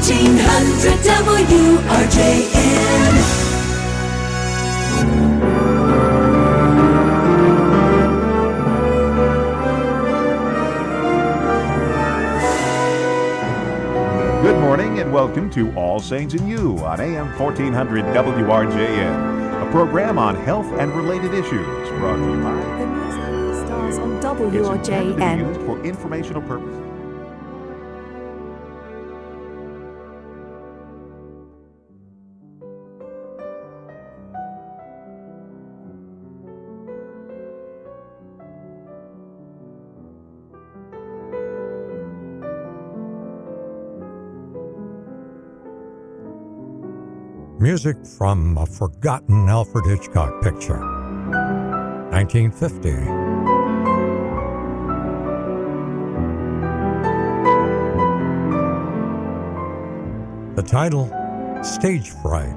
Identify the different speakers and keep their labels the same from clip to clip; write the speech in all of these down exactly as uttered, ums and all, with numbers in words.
Speaker 1: fourteen hundred W R J N.
Speaker 2: Good morning and welcome to All Saints and You on A M fourteen hundred W R J N, a program on health and related issues brought to you by
Speaker 3: The music of the stars on W R J
Speaker 2: It's intended to be
Speaker 3: N.
Speaker 2: used for informational purposes.
Speaker 4: Music from a forgotten Alfred Hitchcock picture, nineteen fifty. The title, Stage Fright.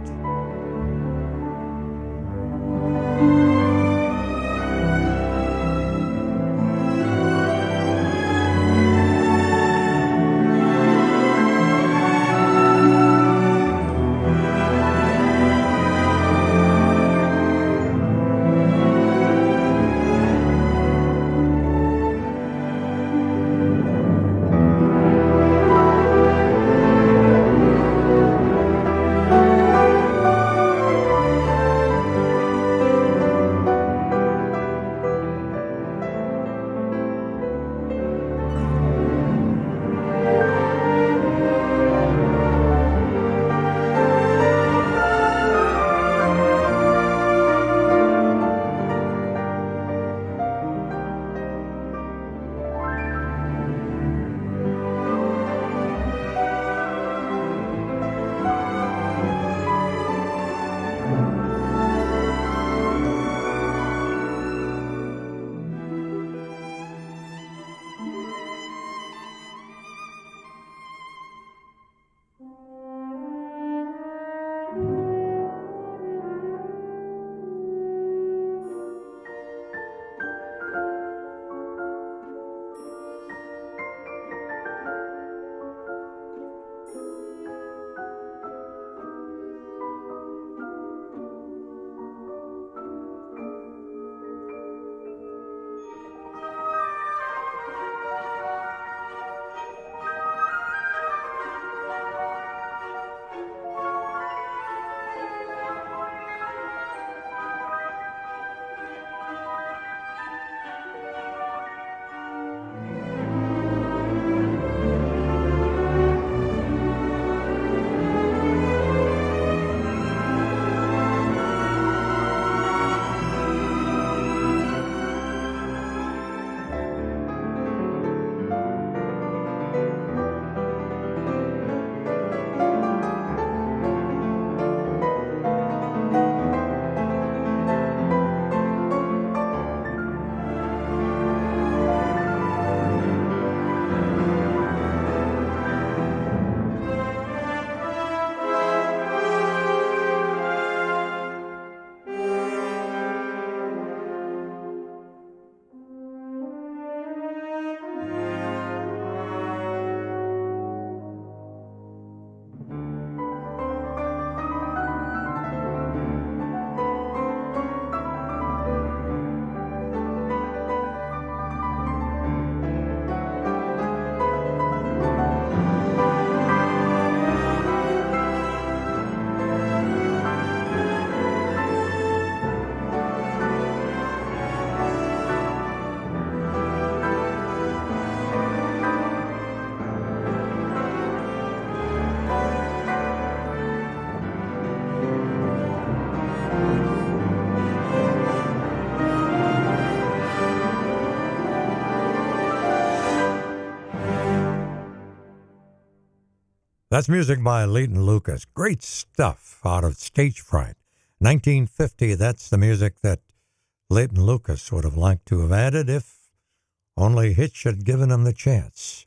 Speaker 4: That's music by Leighton Lucas. Great stuff out of Stage Fright. nineteen fifty, that's the music that Leighton Lucas would have liked to have added if only Hitch had given him the chance.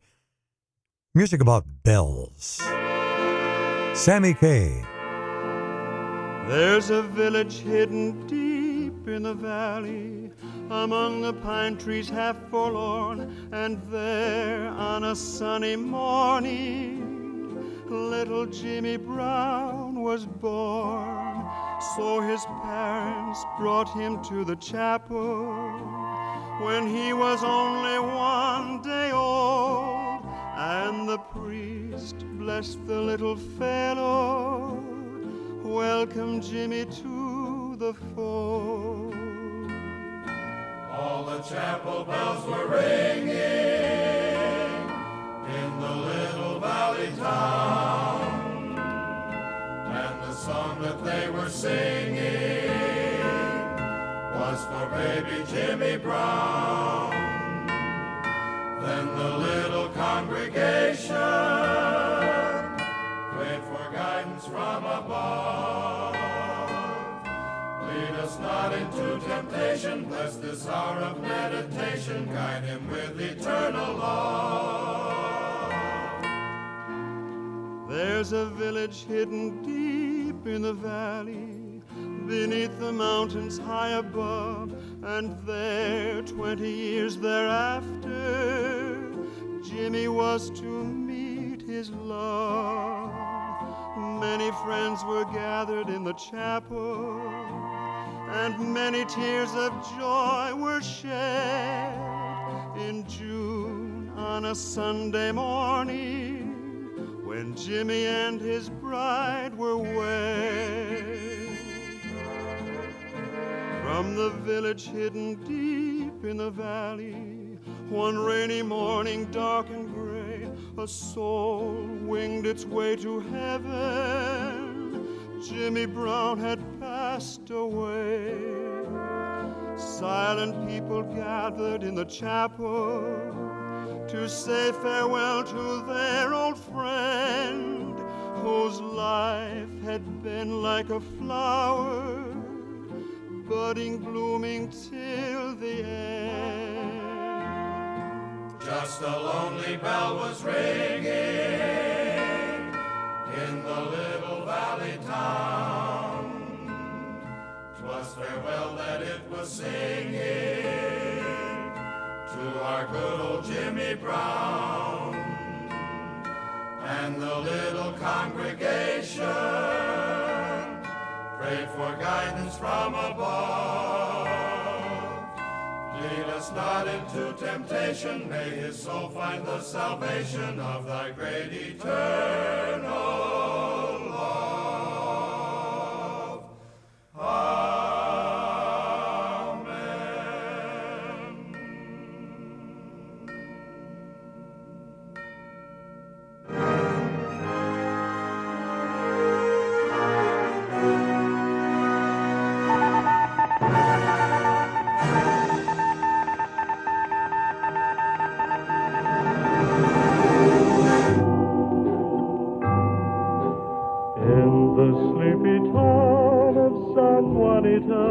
Speaker 4: Music about bells. Sammy Kaye.
Speaker 5: There's a village hidden deep in the valley, among the pine trees half forlorn, and there on a sunny morning little Jimmy Brown was born. So his parents brought him to the chapel when he was only one day old, and the priest blessed the little fellow, welcomed Jimmy to the fold.
Speaker 6: All the chapel bells were ringing in the little valley town, and the song that they were singing was for baby Jimmy Brown. Then the little congregation prayed for guidance from above. Lead us not into temptation, bless this hour of meditation, guide him with eternal love.
Speaker 5: There's a village hidden deep in the valley, beneath the mountains high above, and there, twenty years thereafter, Jimmy was to meet his love. Many friends were gathered in the chapel, and many tears of joy were shed in June on a Sunday morning when Jimmy and his bride were wed. From the village hidden deep in the valley, one rainy morning, dark and gray, a soul winged its way to heaven. Jimmy Brown had passed away. Silent people gathered in the chapel to say farewell to their old friend, whose life had been like a flower, budding, blooming till the end.
Speaker 6: Just a lonely bell was ringing in the little valley town. 'Twas farewell that it was singing to our good old Jimmy Brown. And the little congregation prayed for guidance from above. Lead us not into temptation, may his soul find the salvation of thy great eternal love. Amen.
Speaker 5: The sleepy town of San Juanita,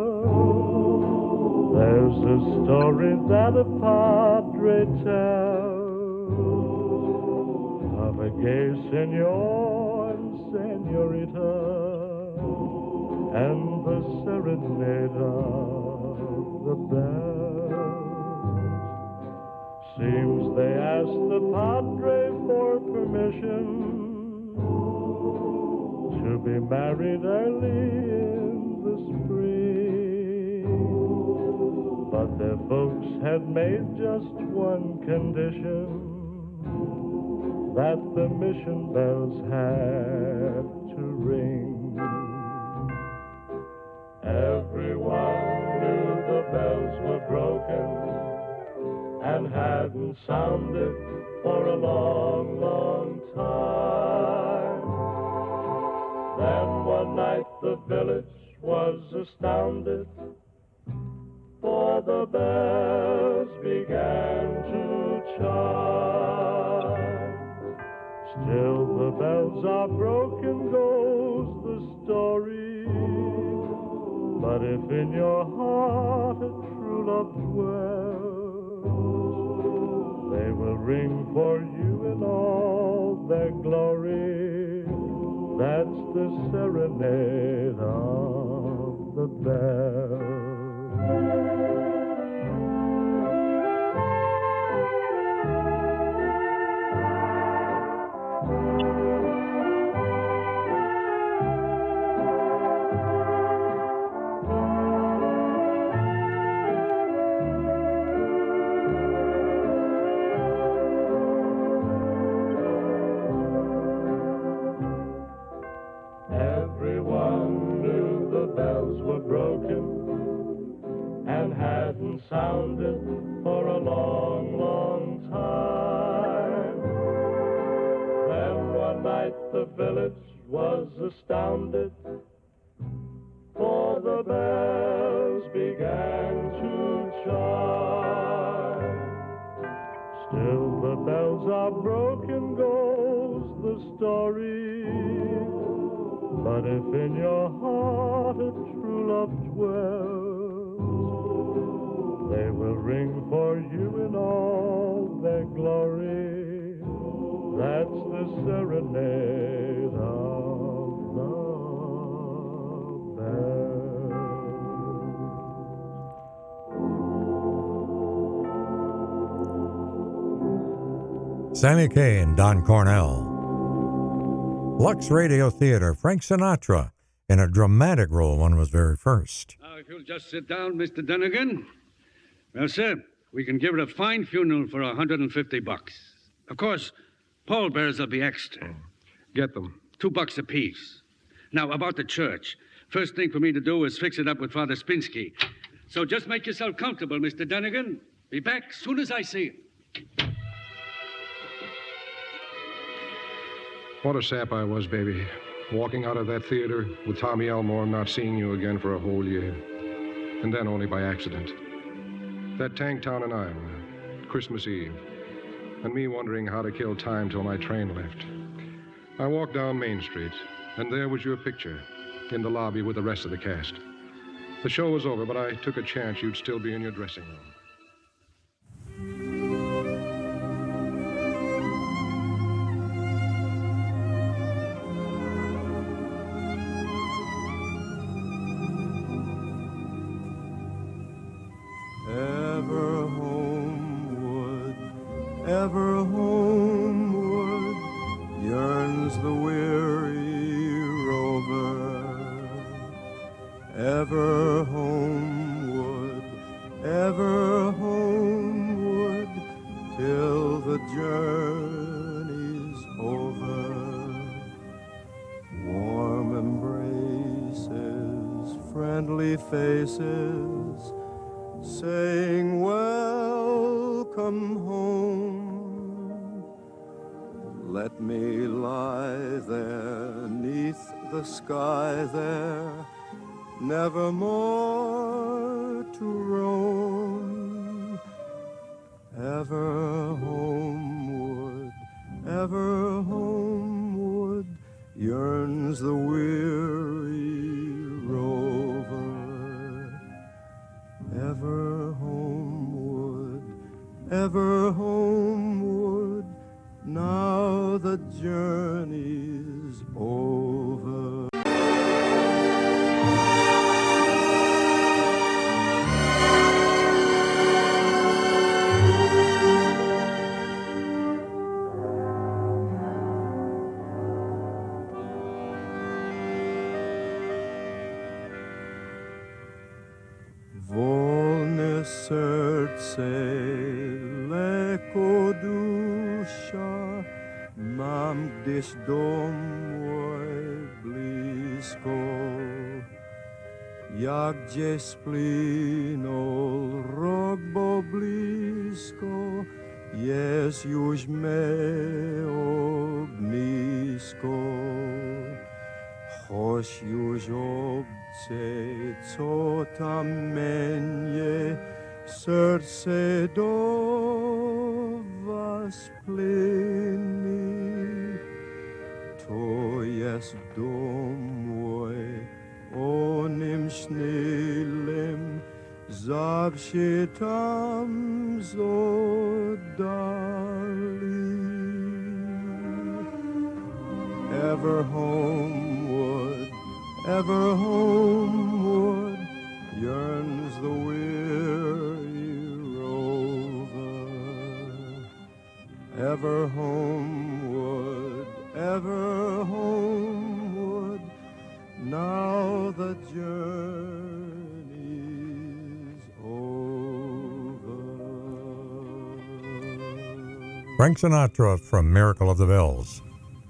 Speaker 5: there's a story that a padre tells of a gay senor and senorita and the serenade of the bells. Seems they asked the padre for permission to be married early in the spring, but their folks had made just one condition, that the mission bells had to ring. Everyone knew the bells were broken and hadn't sounded for a long, long time. Then one night the village was astounded, for the bells began to chime. Still the bells are broken, goes the story, but if in your heart a true love dwells, they will ring for you in all their glory. That's the serenade of the bells.
Speaker 7: sounded for a long, long time. Then one night the village was astounded, for the bells began to chime. Still the bells are broken, goes the story. But if in your heart a true love dwells, they will ring for you in all their glory. That's the serenade of the bells.
Speaker 4: Sammy Kaye and Don Cornell. Lux Radio Theater, Frank Sinatra in a dramatic role. One was very first.
Speaker 8: Now, if you'll just sit down, Mister Dunnigan. Well, sir, we can give it a fine funeral for a hundred and fifty bucks. Of course, pallbearers will be extra.
Speaker 9: Get them.
Speaker 8: Two bucks apiece. Now, about the church. First thing for me to do is fix it up with Father Spinsky. So just make yourself comfortable, Mister Dunnigan. Be back as soon as I see you.
Speaker 9: What a sap I was, baby. Walking out of that theater with Tommy Elmore and not seeing you again for a whole year. And then only by accident. That tank town in Iowa, Christmas Eve. And me wondering how to kill time till my train left. I walked down Main Street, and there was your picture in the lobby with the rest of the cast. The show was over, but I took a chance you'd still be in your dressing room.
Speaker 5: Ever homeward, ever homeward, yearns the weary rover. Ever homeward, ever homeward, till the journey's over. Warm embraces, friendly faces, saying welcome home. Let me lie there neath the sky there, never more to roam. Ever homeward, ever homeward, yearns the weary rover. Ever homeward, ever homeward, now the journey's over. Volne serce leko dusza, mam gdzieś domoj blisko. Jak gdzieś spłynął rok, bo blisko jest już me ognisko. Choć już obce, co tam mnie, serce do was płynie. To jest dom mój, o nim śniłem, zawsze tam z oddali. Ever homeward, ever homeward, yearns the weary rover. Ever homeward, ever homeward, now the journey's over.
Speaker 4: Frank Sinatra from Miracle of the Bells.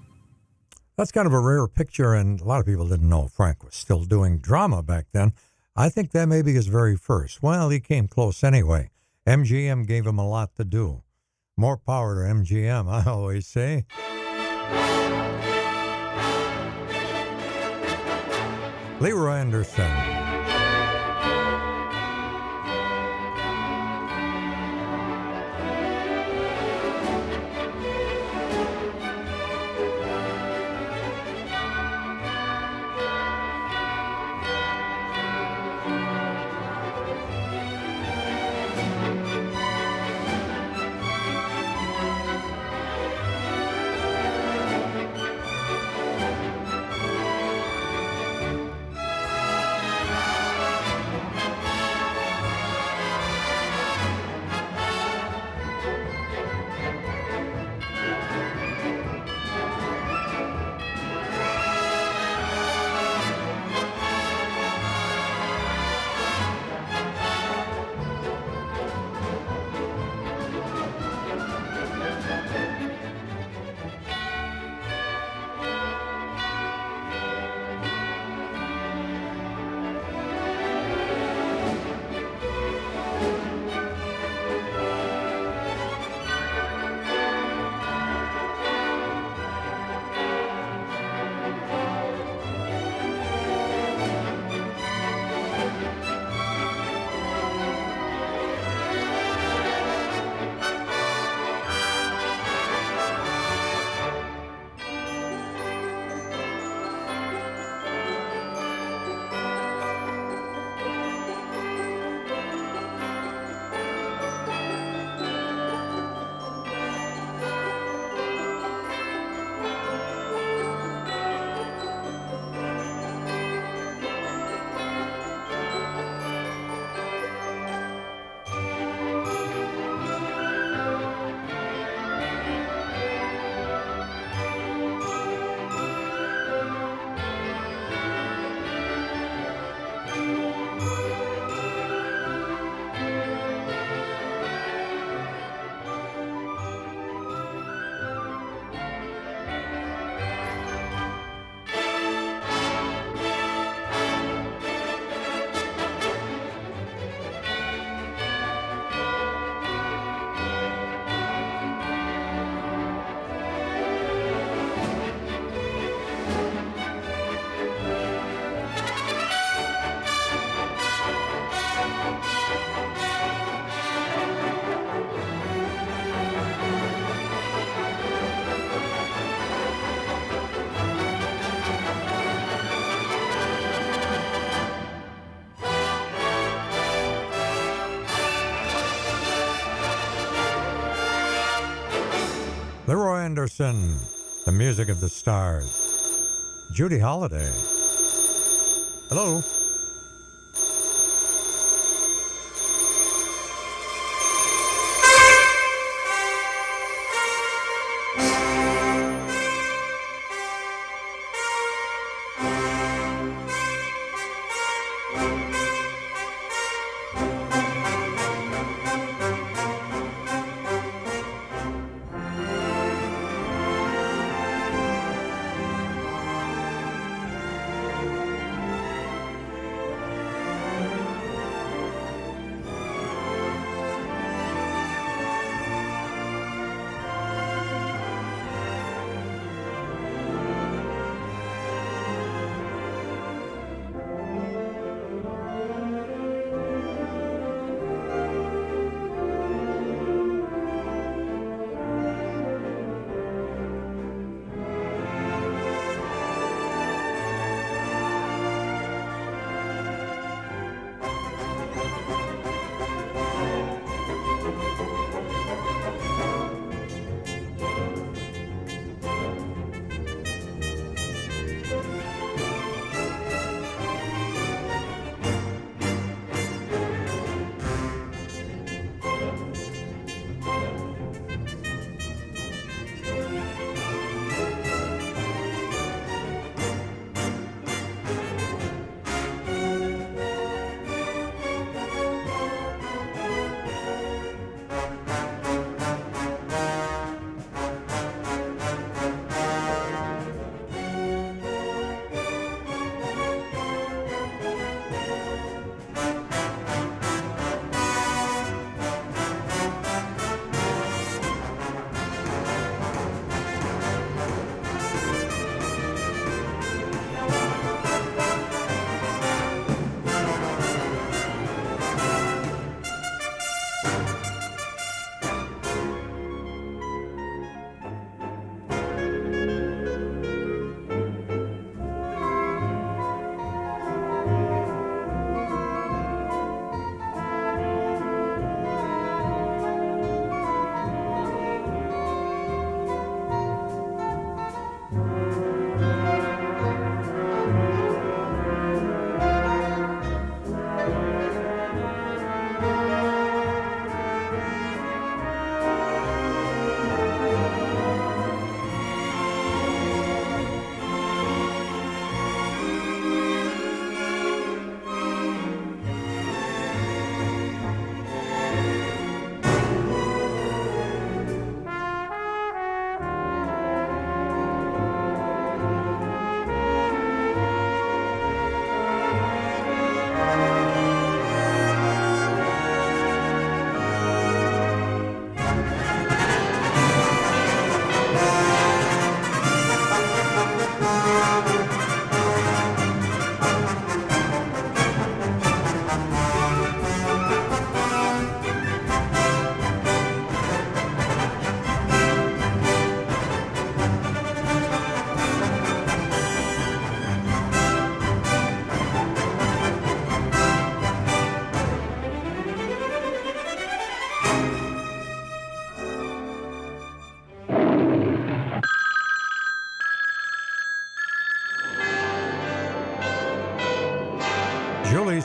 Speaker 4: That's kind of a rare picture, and a lot of people didn't know Frank was still doing drama back then. I think that may be his very first. Well, he came close anyway. M G M gave him a lot to do. More power to M G M, I always say. Leroy Anderson. Leroy Anderson, the music of the stars. Judy Holliday. Hello.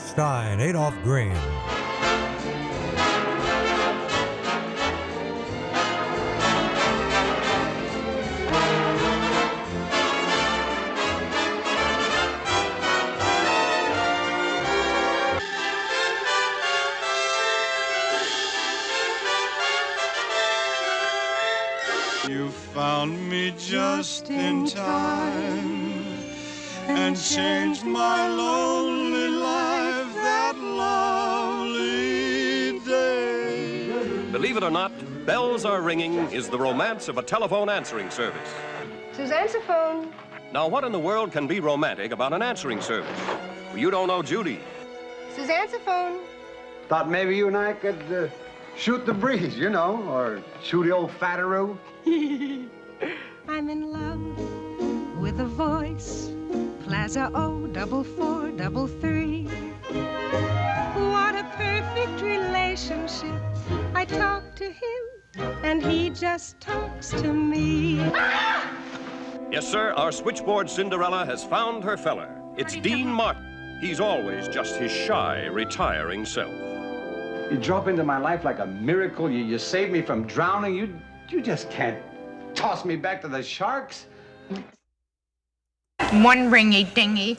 Speaker 4: Stein, Adolph Green.
Speaker 5: You found me just in time and changed my lonely life that lovely day.
Speaker 10: Believe it or not, Bells Are Ringing is the romance of a telephone answering service.
Speaker 11: Suzanne's phone.
Speaker 10: Now, what in the world can be romantic about an answering service? Well, you don't know Judy.
Speaker 11: Suzanne's phone.
Speaker 12: Thought maybe you and I could uh, shoot the breeze, you know, or shoot the old fatteroo.
Speaker 13: I'm in love with a voice. Plaza O double four double three. What a perfect relationship. I talk to him and he just talks to me.
Speaker 10: Yes, sir, our switchboard Cinderella has found her fella. It's Dean Martin. He's always just his shy, retiring self.
Speaker 12: You drop into my life like a miracle. You, you saved me from drowning. You, you just can't toss me back to the sharks.
Speaker 14: One ringy dingy.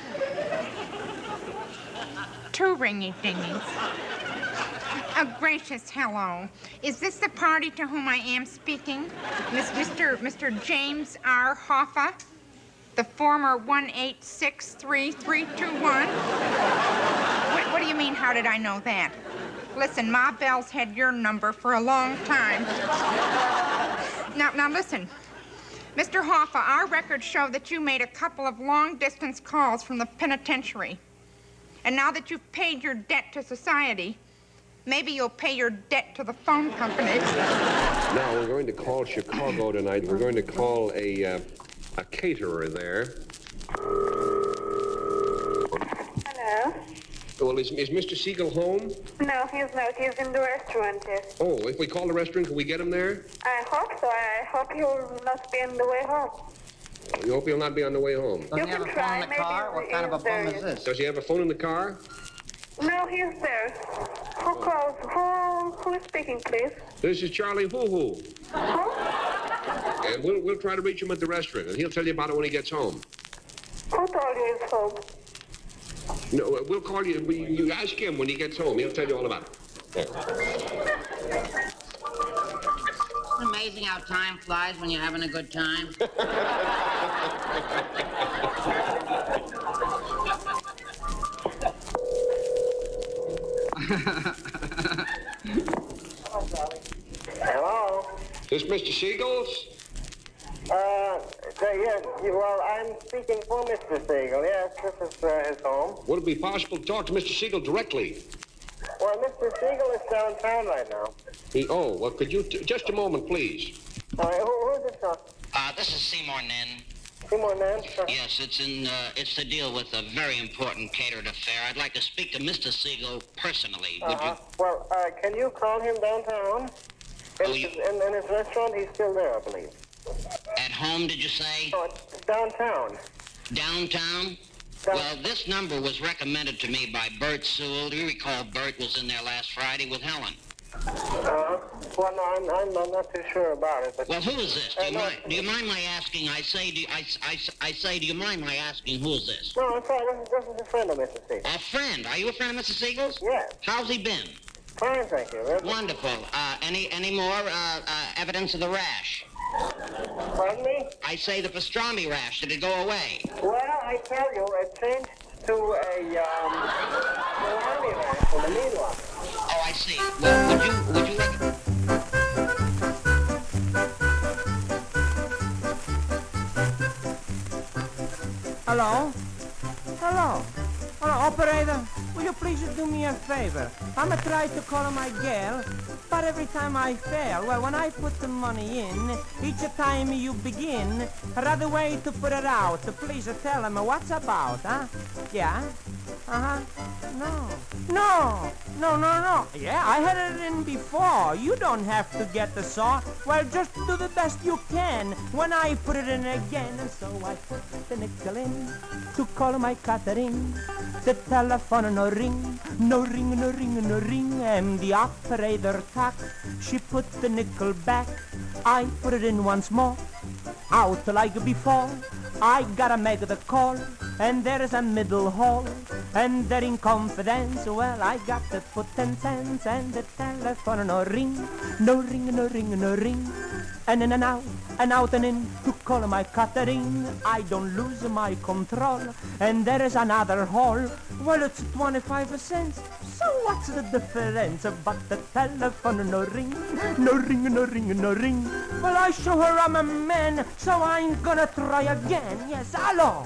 Speaker 14: Two ringy dingies. Oh, gracious, hello. Is this the party to whom I am speaking? Miss, Mister Mister James R. Hoffa, the former one eight six three three two one? What, what do you mean, how did I know that? Listen, Ma Bell's had your number for a long time. Now, now listen. Mister Hoffa, our records show that you made a couple of long-distance calls from the penitentiary. And now that you've paid your debt to society, maybe you'll pay your debt to the phone company.
Speaker 9: Now, we're going to call Chicago tonight. We're going to call a, uh, a caterer there.
Speaker 11: Hello?
Speaker 9: Well, is, is Mister Siegel home?
Speaker 11: No, he's not. He's in the restaurant. Yes.
Speaker 9: Oh, if we call the restaurant, can we get him there?
Speaker 11: I hope so. I hope he'll not be on the way home.
Speaker 9: You hope he'll not be on the way home.
Speaker 11: Does you he have can a phone in the car? What kind of a phone is this?
Speaker 9: Does he have a phone in the car?
Speaker 11: No, he's there. Who calls? Who, who is speaking, please?
Speaker 9: This is Charlie Hoo Hoo.
Speaker 11: Who?
Speaker 9: And we'll, we'll try to reach him at the restaurant, and he'll tell you about it when he gets home.
Speaker 11: Who told you he's home?
Speaker 9: No, we'll call you. We, you ask him when he gets home. He'll tell you all about it. There.
Speaker 15: Amazing how time flies when you're having a good time.
Speaker 11: Hello?
Speaker 9: This Mister Siegel's?
Speaker 11: Uh, yes, well, I'm speaking for Mister Siegel. Yes, this is uh, his home.
Speaker 9: Would it be possible to talk to Mister Siegel directly?
Speaker 11: Well, Mister Siegel is downtown right now.
Speaker 9: He, oh, well, could you, t- just a moment, please.
Speaker 11: All right, who, who is this, sir?
Speaker 15: Uh, this is Seymour Nen.
Speaker 11: Seymour Nen? Sir.
Speaker 15: Yes, it's in, uh, it's to deal with a very important catered affair. I'd like to speak to Mister Siegel personally. Would
Speaker 11: uh-huh. you? Well, uh, can you call him downtown? In,
Speaker 15: oh, you...
Speaker 11: in, in his restaurant, he's still there, I believe.
Speaker 15: At home, did you say?
Speaker 11: Oh, it's downtown.
Speaker 15: Downtown?
Speaker 11: Down-
Speaker 15: well, this number was recommended to me by Bert Sewell. Do you recall Bert was in there last Friday with Helen?
Speaker 11: Uh, well, no, I'm, I'm, I'm not too sure about it. But
Speaker 15: well, who is this? Do you,
Speaker 11: uh,
Speaker 15: mind, do you mind my asking? I say, do you, I, I, I say, do you mind my asking who is this?
Speaker 11: No, I'm sorry. This is, this is a friend of Mister Siegel.
Speaker 15: A friend? Are you a friend of Mister Siegel's?
Speaker 11: Yes.
Speaker 15: How's he been?
Speaker 11: Fine, thank you. Really.
Speaker 15: Wonderful. Uh, any, any more uh, uh, evidence of the rash?
Speaker 11: Pardon me?
Speaker 15: I say the pastrami rash. Did it go away?
Speaker 11: Well, I tell you, it changed to a um, salami rash in the meanwhile.
Speaker 15: Oh, I see. Well, would you, would you like...
Speaker 16: Hello? Hello? Hello, operator? Will you please do me a favor? I'm a try to call my girl, but every time I fail, well, when I put the money in, each time you begin, right away to put it out. Please tell him what's about, huh? Yeah? Uh-huh. No. No. No, no, no. Yeah, I had it in before. You don't have to get the saw. Well, just do the best you can when I put it in again. And so I put the nickel in to call my Catherine. The telephone no ring, no ring, no ring, no ring. And the operator talk. She put the nickel back. I put it in once more. Out like before. I gotta make the call, and there's a middle hall, and there in confidence, well, I got to put ten cents, and the telephone no ring, no ring, no ring, no ring, and in and out, and out and in, to call my Catherine. I don't lose my control, and there is another hall, well, it's twenty-five cents, so what's the difference? But the telephone no ring, no ring, no ring, no ring, well, I show her I'm a man, so I'm gonna try again. Yes, hello.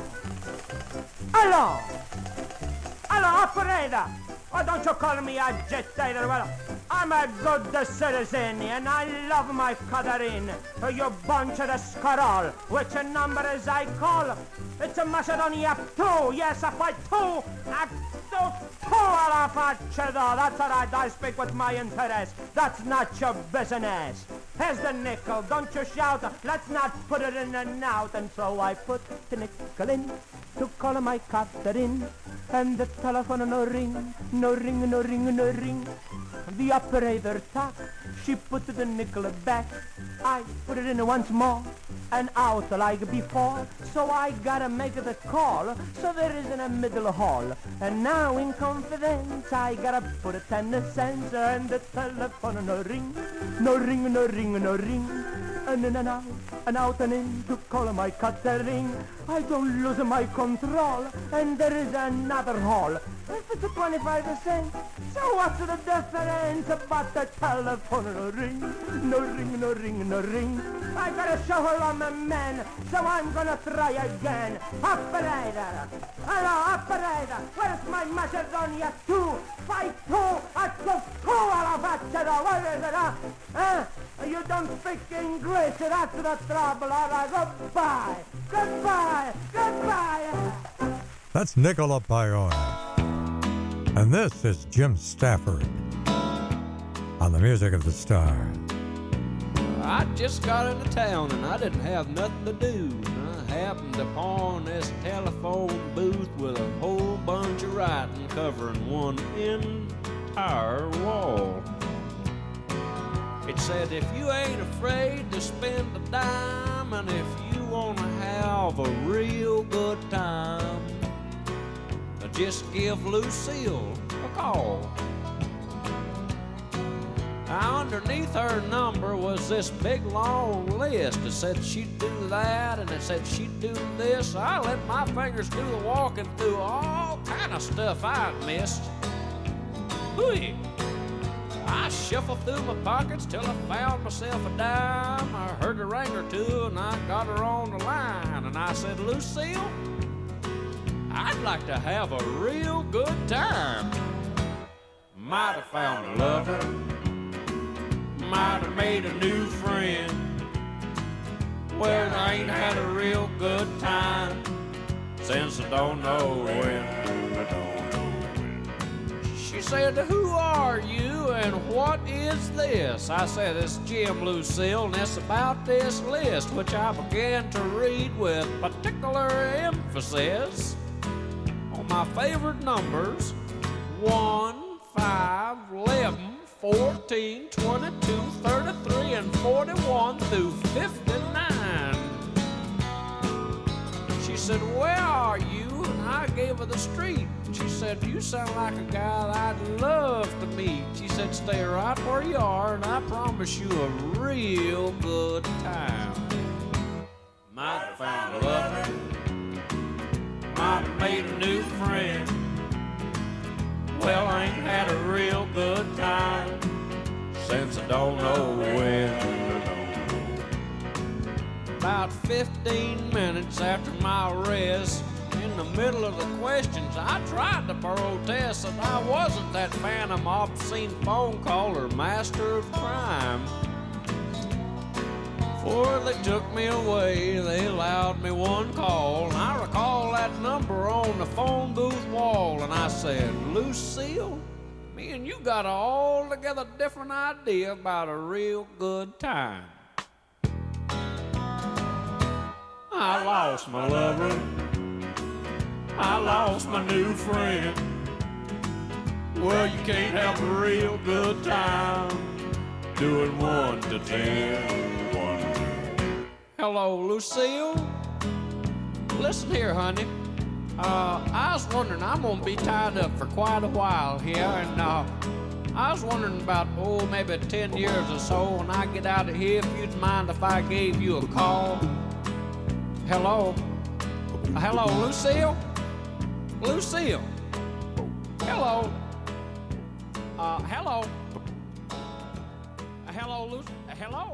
Speaker 16: Hello. Hello, operator. Why don't you call me a agitator? Well, I'm a good citizen, and I love my Catherine. You bunch of the scarol. Which number is I call? It's a Macedonia two. Yes, I fight two. I do two alla faccia, though. That's all right. I speak with my interest. That's not your business. Here's the nickel. Don't you shout. Let's not put it in and out. And so I put the nickel in to call my Catherine. And the telephone no ring, no ring, no ring, no ring. The operator talk. She put the nickel back. I put it in once more and out like before. So I gotta make the call. So there is in a middle hall. And now in confidence I gotta put a ten cents and the telephone no ring, no ring, no ring, no ring. And in and out, and out and in to call my Catherine. I don't lose my control, and there is another hall. If it's a twenty-five cents, so what's the difference? But the telephone no ring, no ring, no ring, no ring. I gotta show her I'm a man, so I'm gonna try again. Operator, hello operator, where's my Macedonia two? Fight two, I just two alla faccia, where is it, huh? Huh? You don't speak English, that's the trouble. All right, goodbye, goodbye, goodbye.
Speaker 4: That's Nicola Pione. And this is Jim Stafford on the Music of the Stars.
Speaker 17: I just got into town and I didn't have nothing to do. I happened upon this telephone booth with a whole bunch of writing covering one entire wall. It said, if you ain't afraid to spend a dime, and if you want to have a real good time, just give Lucille a call. Now, underneath her number was this big long list. It said she'd do that, and it said she'd do this. I let my fingers do the walking through all kind of stuff I'd missed. Hooey! I shuffled through my pockets till I found myself a dime. I heard a ring or two, and I got her on the line. And I said, Lucille, I'd like to have a real good time. Might have found a lover, might have made a new friend. Well, I ain't had a real good time since I don't know when. She said, who are you and what is this? I said, it's Jim, Lucille, and it's about this list, which I began to read with particular emphasis on my favorite numbers: one, five, eleven, fourteen, twenty-two, thirty-three, and forty-one through fifty-nine. She said, where are you? And I gave her the street. She said, you sound like a guy that I'd love to meet. She said, stay right where you are, and I promise you a real good time. Might have found a lover, might have made a new friend. Well, I ain't had a real good time since I don't know when. About fifteen minutes after my arrest, in the middle of the questions, I tried to protest that I wasn't that phantom obscene phone caller master of crime. Before they took me away, they allowed me one call, and I recall that number on the phone booth wall, and I said, Lucille, me and you got an altogether different idea about a real good time. I lost my lover. I lost my new friend. Well, you can't have a real good time doing one to ten. One. Hello, Lucille. Listen here, honey. Uh, I was wondering, I'm gonna be tied up for quite a while here, and uh, I was wondering about, oh, maybe ten years or so when I get out of here, if you'd mind if I gave you a call. Hello? Uh, hello, Lucille? Lucille? Hello? Uh, hello? Uh, hello, Luc- uh, hello?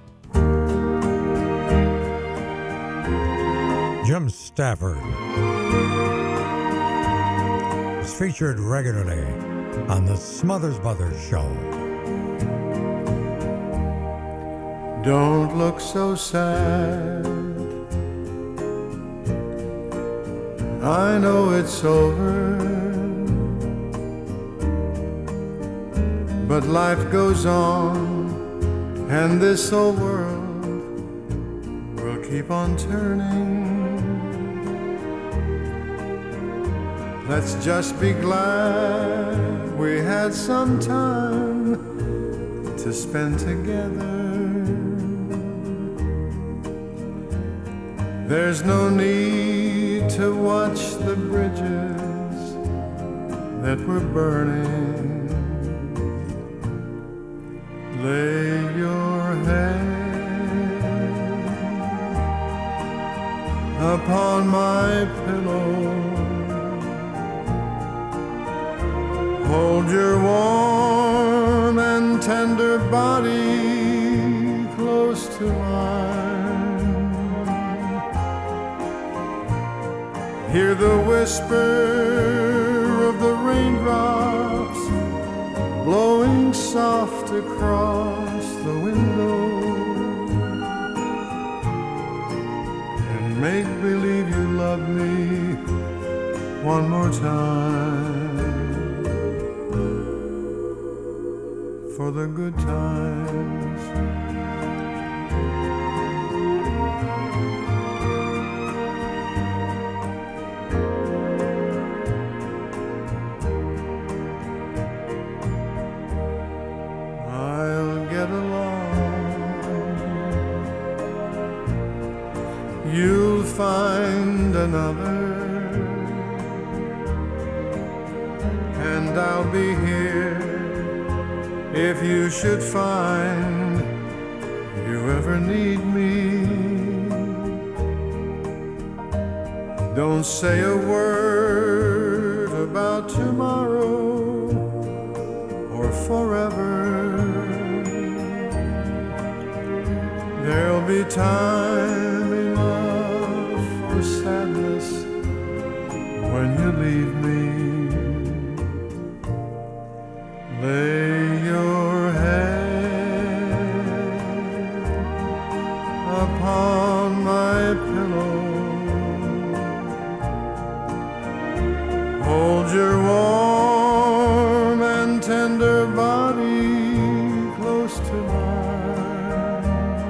Speaker 4: Jim Stafford is featured regularly on the Smothers Brothers Show.
Speaker 18: Don't look so sad. I know it's over, but life goes on, and this old world will keep on turning. Let's just be glad we had some time to spend together. There's no need to watch the bridges that were burning. Lay your head upon my pillow. Hold your warm and tender body close to mine. Hear the whisper of the raindrops blowing soft across the window, and make believe you love me one more time. For the good times. I'll get along. You'll find another, and I'll be here if you should find you ever need me. Don't say a word about tomorrow or forever. There'll be time enough for sadness when you leave me. Lay your head upon my pillow. Hold your warm and tender body close to mine.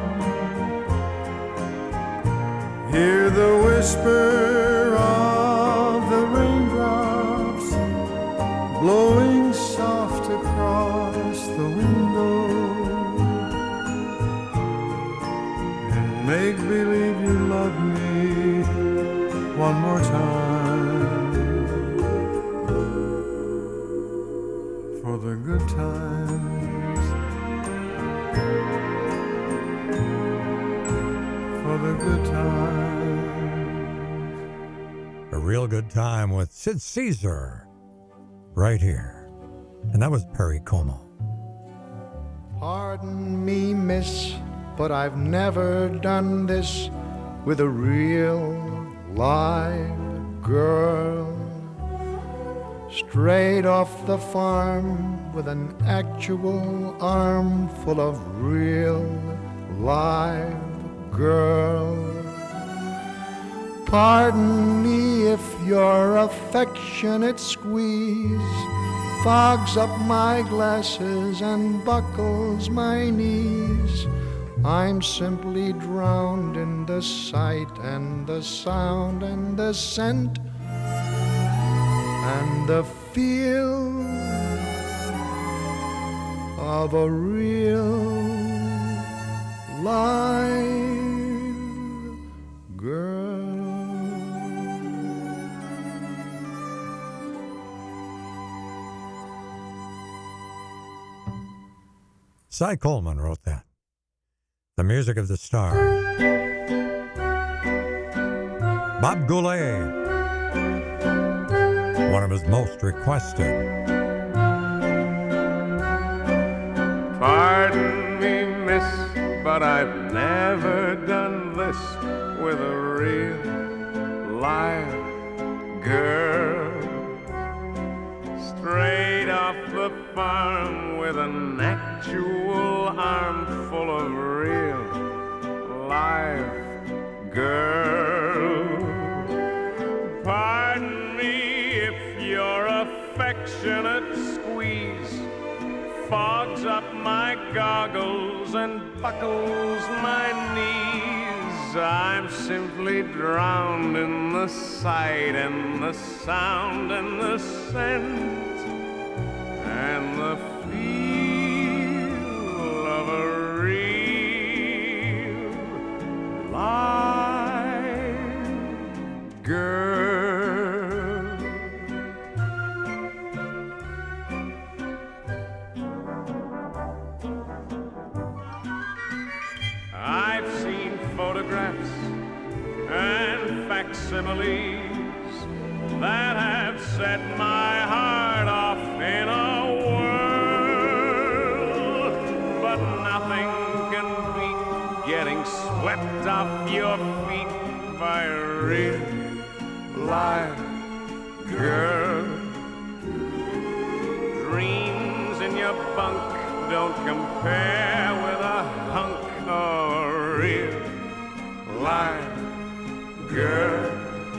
Speaker 18: Hear the whisper of the raindrops blowing soft across the window, and make believe you love me one more time. For the good times, for the good times.
Speaker 4: A real good time with Sid Caesar right here. And that was Perry Como.
Speaker 19: Pardon me, miss, but I've never done this with a real live girl. Straight off the farm with an actual armful of real live girl. Pardon me if your affectionate squeeze fogs up my glasses and buckles my knees. I'm simply drowned in the sight and the sound and the scent and the feel of a real live girl.
Speaker 4: Cy Coleman wrote that. The Music of the Stars. Bob Goulet, one of his most requested.
Speaker 20: Pardon me, miss, but I've never done this with a real live girl. Straight off the farm with an actual armful of real live girl. Pardon me if your affectionate squeeze fogs up my goggles and buckles my knees. I'm simply drowned in the sight and the sound and the scent and the feel of a real live girl. I've seen photographs and facsimiles that have set my heart off in a whirl, but nothing can beat getting swept off your feet by a real live girl. Dreams in your bunk don't compare with a hunk of a real live girl.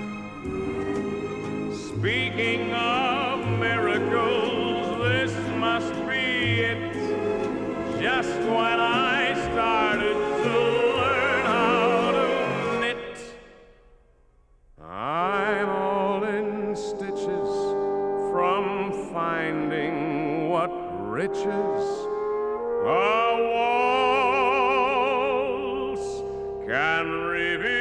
Speaker 20: Speaking of miracles, this must be it. Just when I started to learn how to knit, I'm all in stitches from finding what riches a waltz can reveal.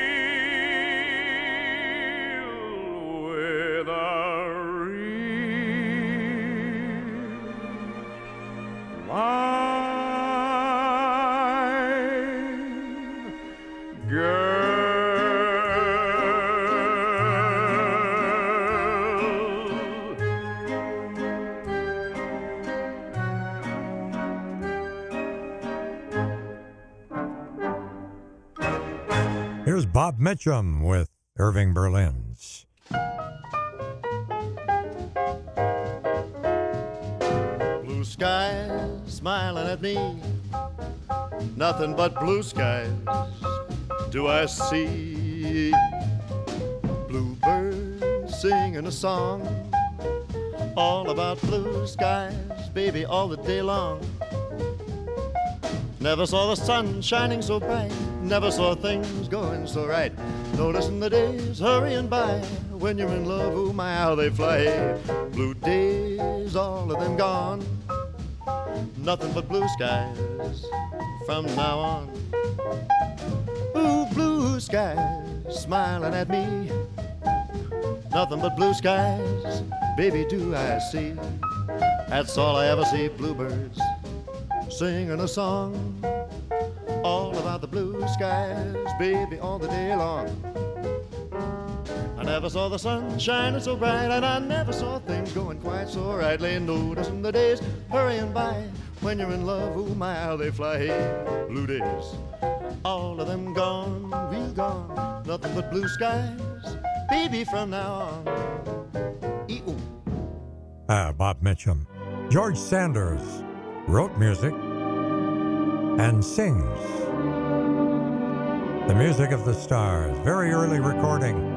Speaker 4: Here's Bob Mitchum with Irving Berlin's.
Speaker 21: Blue skies smiling at me, nothing but blue skies do I see. Bluebirds singing a song all about blue skies, baby, all the day long. Never saw the sun shining so bright, never saw things going so right. Noticing the days hurrying by, when you're in love, oh my, how they fly. Blue days, all of them gone, nothing but blue skies from now on. Ooh, blue skies smiling at me, nothing but blue skies, baby, do I see. That's all I ever see, bluebirds singing a song all about the blue skies, baby, all the day long. I never saw the sun shining so bright, and I never saw things going quite so right. Laying noticing the days hurrying by, when you're in love, oh my, how they fly. Blue days, all of them gone, real gone, nothing but blue skies, baby, from now on. E-oo.
Speaker 4: Ah, Bob Mitchum. George Sanders wrote music and sings. The music of the stars, very early recording.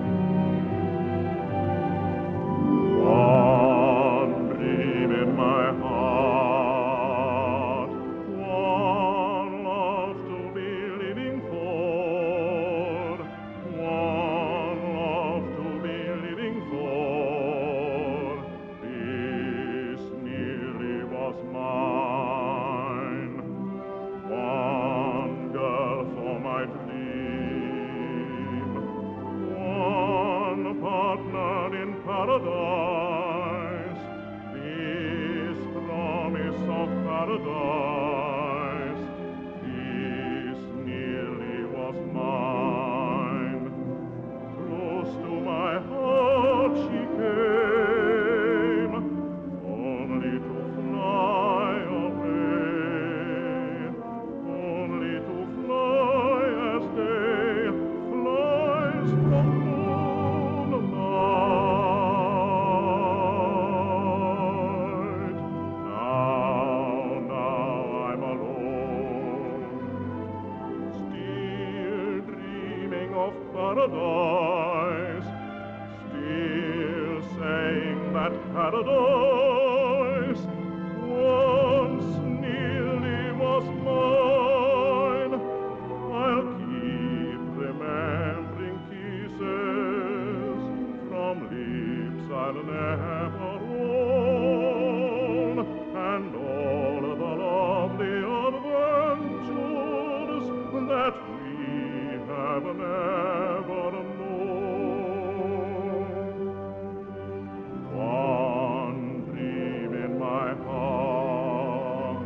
Speaker 7: One dream in my heart, one love to be living for, one love to be living for. This nearly was mine, one girl for my dream, one partner in paradise, this promise of paradise, this nearly was mine. Close to my heart she came, only to fly away, only to fly as day flies from moonlight. Now, now I'm alone, still dreaming of paradise, still saying that paradise once nearly was mine. I'll keep remembering kisses from lips I'll never own, and all the lovely adventures that we have never known. One dream in my heart,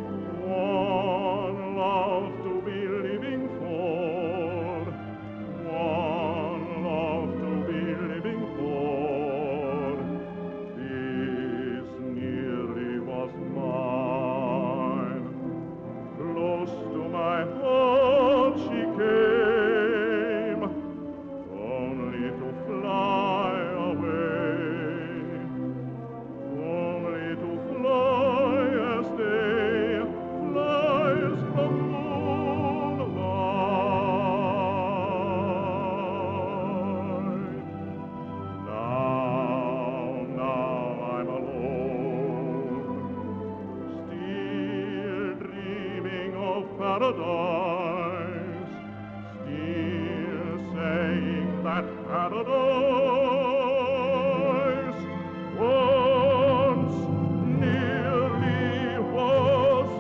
Speaker 7: one love to be living for, one love to be living for. This nearly was mine. Close to my heart she came, only to fly away, only to fly as day flies from moonlight. Now, now I'm alone, still dreaming of paradise, still saying that paradise once nearly was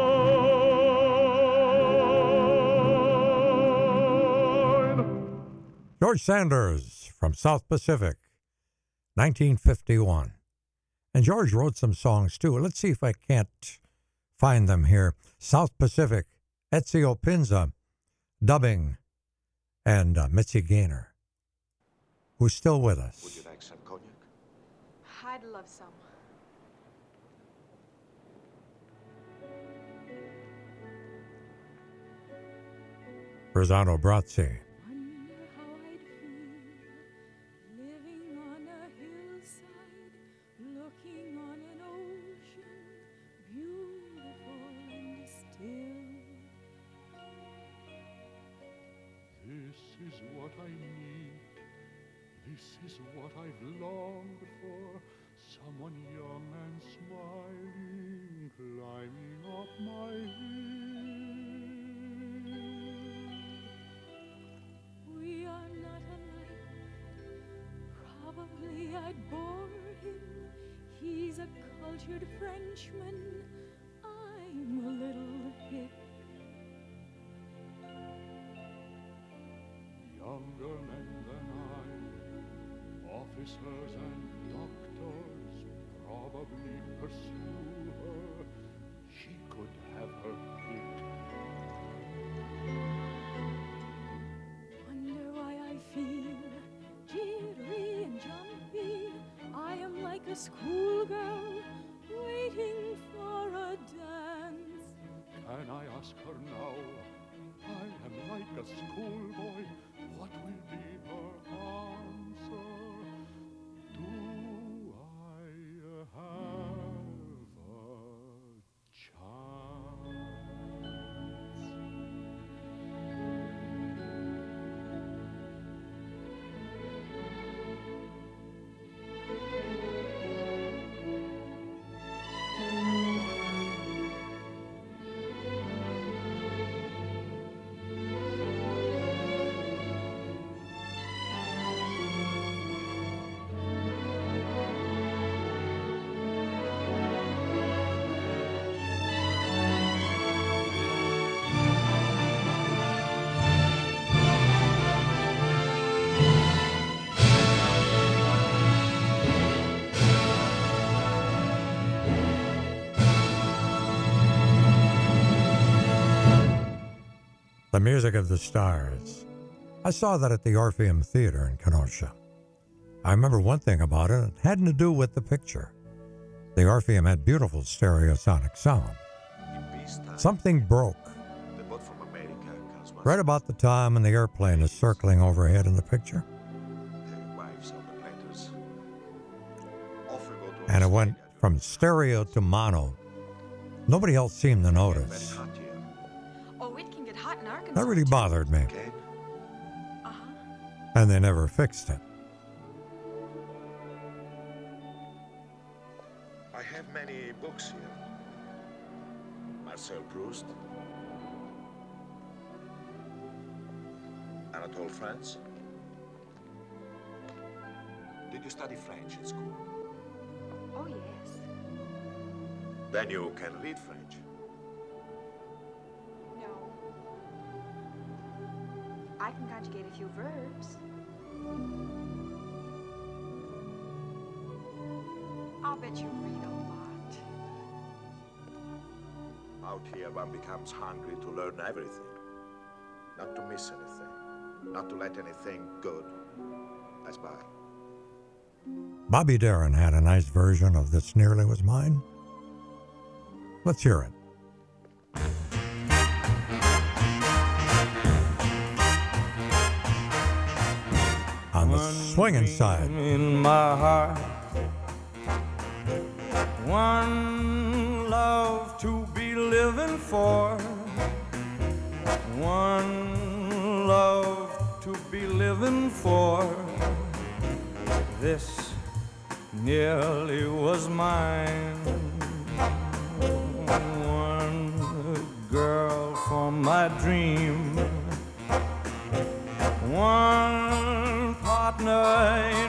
Speaker 7: mine.
Speaker 4: George Sanders from South Pacific, nineteen fifty-one. And George wrote some songs too. Let's see if I can't find them here. South Pacific, Ezio Pinza, dubbing, and uh, Mitzi Gaynor, who's still with us.
Speaker 10: Would you like some cognac?
Speaker 3: I'd love some.
Speaker 4: Rosano Brazzi.
Speaker 1: Living on a hillside, looking on an ocean, beautiful and still.
Speaker 18: This is what I need. This is what I've longed for. Someone young and smiling, climbing up my hill.
Speaker 1: We are not alike. Probably I'd bore him. He's a cultured Frenchman. I'm a little hick.
Speaker 18: Younger men than I, officers and doctors probably pursue her. She could have her pick.
Speaker 1: Wonder why I feel jittery and jumpy. I am like a schoolgirl waiting for a dance.
Speaker 18: Can I ask her now? I am like a schoolboy. What will be her answer? Do I have a chance?
Speaker 4: The Music of the Stars. I saw that at the Orpheum Theater in Kenosha. I remember one thing about it. It had to do with the picture. The Orpheum had beautiful stereosonic sound. Something broke right about the time when the airplane is circling overhead in the picture. And it went from stereo to mono. Nobody else seemed to notice.
Speaker 3: Oh, it can get hot in Arkansas.
Speaker 4: That really bothered me.
Speaker 3: Uh-huh.
Speaker 4: And they never fixed it.
Speaker 2: I have many books here. Marcel Proust, Anatole France. Did you study French at school?
Speaker 3: Oh, yes.
Speaker 2: Then you can read French.
Speaker 3: No. I can conjugate a few verbs. I'll bet you read a lot.
Speaker 2: Out here, one becomes hungry to learn everything. Not to miss anything. Not to let anything good pass by.
Speaker 4: Bobby Darin had a nice version of This Nearly Was Mine. Let's hear it. On the swinging side.
Speaker 16: In my heart, one love to be living for, one love to be living for. This nearly was mine. One girl for my dream, one partner in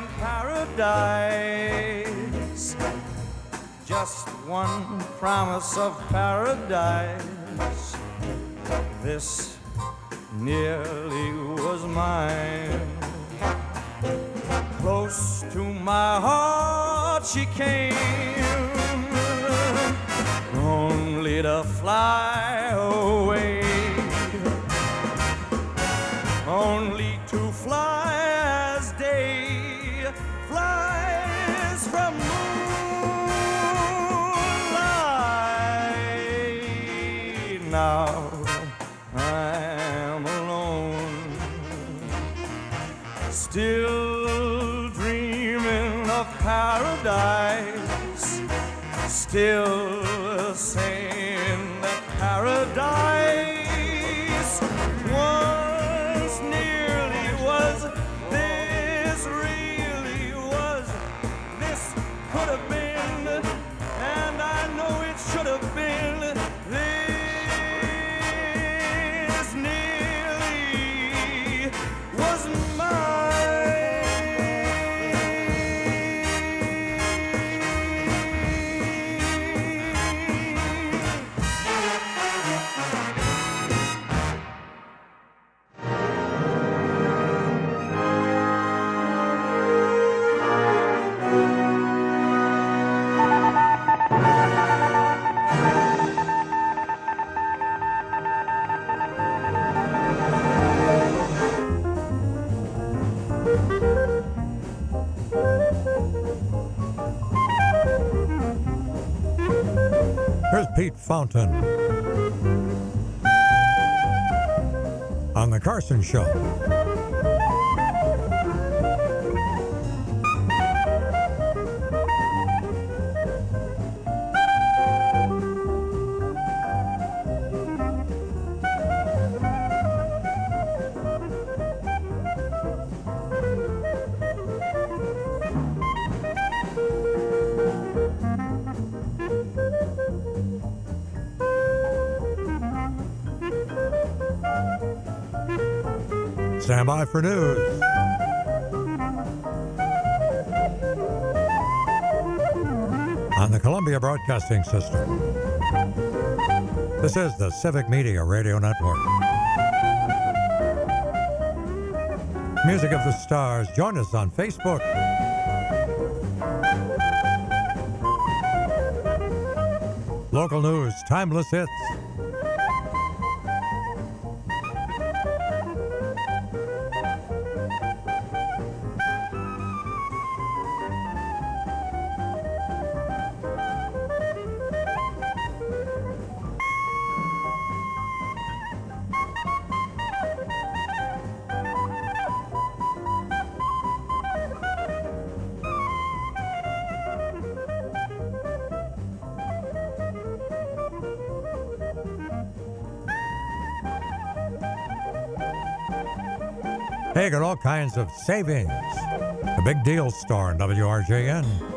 Speaker 16: paradise, just one promise of paradise. This nearly was mine. Close to my heart she came, only to fly away, only to fly as day flies from moonlight. Now I'm alone, still paradise, still saying that paradise once nearly was, this really was, this could have been, and I know it should have been, this nearly was mine.
Speaker 4: Here's Pete Fountain on The Carson Show. Stand by for news. On the Columbia Broadcasting System. This is the Civic Media Radio Network. Music of the Stars. Join us on Facebook. Local news, timeless hits. Hey, got all kinds of savings. The Big Deal Store in W R J N.